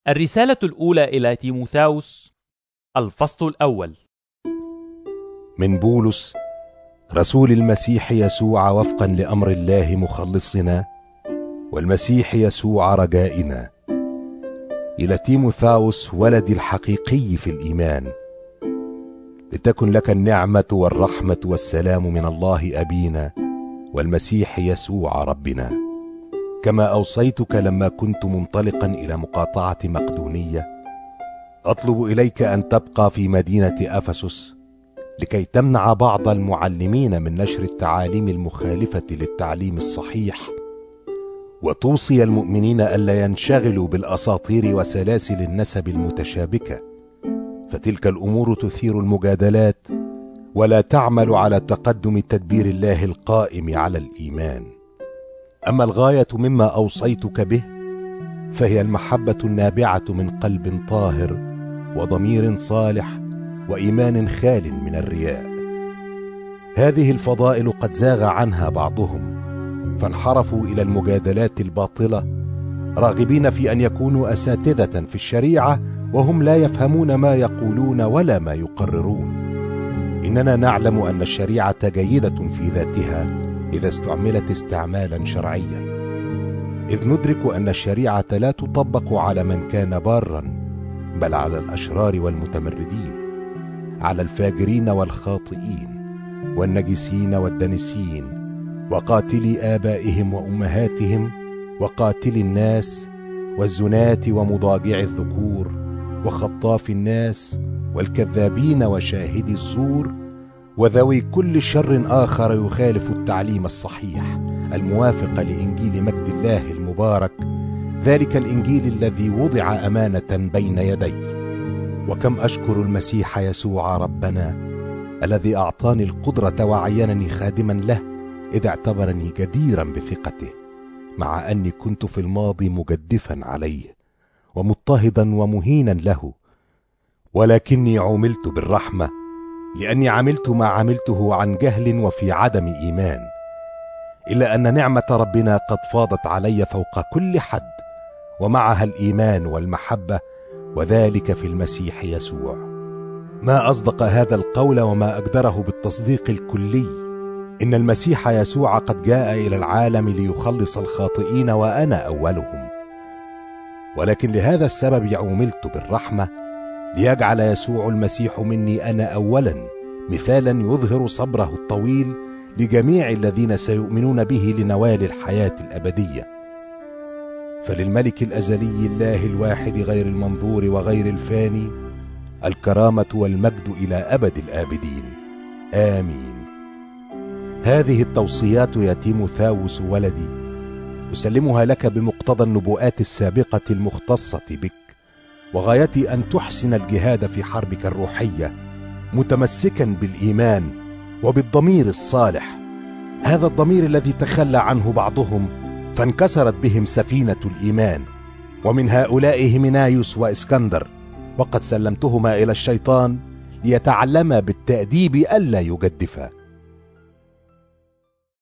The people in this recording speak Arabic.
الرسالة الأولى إلى تيموثاوس، الفصل الأول. من بولس رسول المسيح يسوع وفقا لأمر الله مخلصنا والمسيح يسوع رجائنا، إلى تيموثاوس ولدي الحقيقي في الإيمان، لتكن لك النعمة والرحمة والسلام من الله أبينا والمسيح يسوع ربنا، كما أوصيتك لما كنت منطلقا إلى مقاطعة مقدونية. أطلب إليك أن تبقى في مدينة أفسس لكي تمنع بعض المعلمين من نشر التعاليم المخالفة للتعليم الصحيح، وتوصي المؤمنين ألا ينشغلوا بالأساطير وسلاسل النسب المتشابكة، فتلك الأمور تثير المجادلات ولا تعمل على تقدم تدبير الله القائم على الإيمان. أما الغاية مما أوصيتك به فهي المحبة النابعة من قلب طاهر وضمير صالح وإيمان خال من الرياء. هذه الفضائل قد زاغ عنها بعضهم فانحرفوا إلى المجادلات الباطلة، راغبين في أن يكونوا أساتذة في الشريعة وهم لا يفهمون ما يقولون ولا ما يقررون. إننا نعلم أن الشريعة جيدة في ذاتها إذا استعملت استعمالا شرعيا، إذ ندرك أن الشريعة لا تطبق على من كان بارا، بل على الأشرار والمتمردين، على الفاجرين والخاطئين والنجسين والدنسين وقاتلي آبائهم وأمهاتهم وقاتلي الناس والزناة ومضاجع الذكور وخطاف الناس والكذابين وشاهدي الزور وذوي كل شر آخر يخالف التعليم الصحيح الموافق لإنجيل مجد الله المبارك، ذلك الإنجيل الذي وضع أمانة بين يدي. وكم أشكر المسيح يسوع ربنا الذي أعطاني القدرة وعينني خادما له، إذ اعتبرني جديرا بثقته، مع أني كنت في الماضي مجدفا عليه ومضطهدا ومهينا له، ولكني عملت بالرحمة لأني عملت ما عملته عن جهل وفي عدم إيمان، إلا أن نعمة ربنا قد فاضت علي فوق كل حد، ومعها الإيمان والمحبة، وذلك في المسيح يسوع. ما أصدق هذا القول وما أقدره بالتصديق الكلي، إن المسيح يسوع قد جاء إلى العالم ليخلص الخاطئين وأنا أولهم، ولكن لهذا السبب عملت بالرحمة ليجعل يسوع المسيح مني أنا أولا مثالا يظهر صبره الطويل لجميع الذين سيؤمنون به لنوال الحياة الأبدية. فللملك الأزلي الله الواحد غير المنظور وغير الفاني الكرامة والمجد إلى أبد الآبدين، آمين. هذه التوصيات يا تيموثاوس ولدي أسلمها لك بمقتضى النبوءات السابقة المختصة بك، وغايتي أن تحسن الجهاد في حربك الروحية متمسكا بالإيمان وبالضمير الصالح، هذا الضمير الذي تخلى عنه بعضهم فانكسرت بهم سفينة الإيمان، ومن هؤلاء هيمنايوس وإسكندر، وقد سلمتهما إلى الشيطان ليتعلما بالتأديب ألا يجدفا.